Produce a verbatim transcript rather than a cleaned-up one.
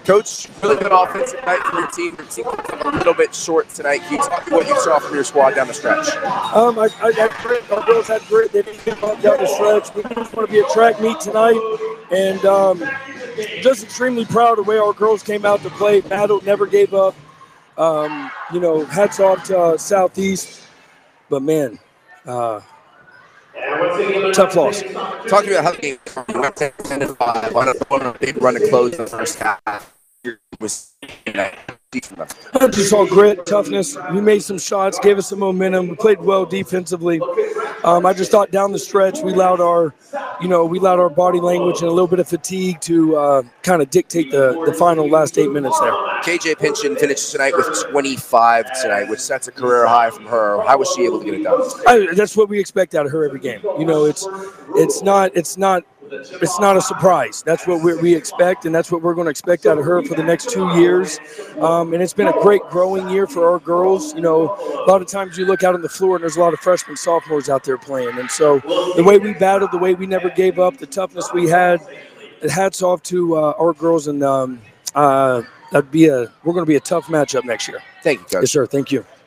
Coach, really good offensive night for your team. Your team came a little bit short tonight. Can you talk about what you saw from your squad down the stretch? Um, I, I got grit. Our girls had grit. They didn't give up down the stretch. We just want to be a track meet tonight, and um, just extremely proud of the way our girls came out to play. Battled, never gave up. Um, you know, hats off to uh, Southeast. But man, uh, tough loss. Talk to me about how the game went ten to five on a, on a big run to close in the first half. Was I just saw grit, toughness. We made some shots, gave us some momentum. We played well defensively. Um, I just thought down the stretch we allowed our, you know, we allowed our body language and a little bit of fatigue to uh, kind of dictate the, the final last eight minutes there. K J Pinchin finished tonight with twenty-five tonight, which sets a career high from her. How was she able to get it done? I, that's what we expect out of her every game. You know, it's it's not it's not. It's not a surprise. That's what we, we expect, and that's what we're going to expect out of her for the next two years. Um, and it's been a great growing year for our girls. You know, a lot of times you look out on the floor, and there's a lot of freshmen, sophomores out there playing. And so the way we battled, the way we never gave up, the toughness we had, hats off to uh, our girls. And um, uh, that'd be a we're going to be a tough matchup next year. Thank you, Coach. Yes, sir. Thank you.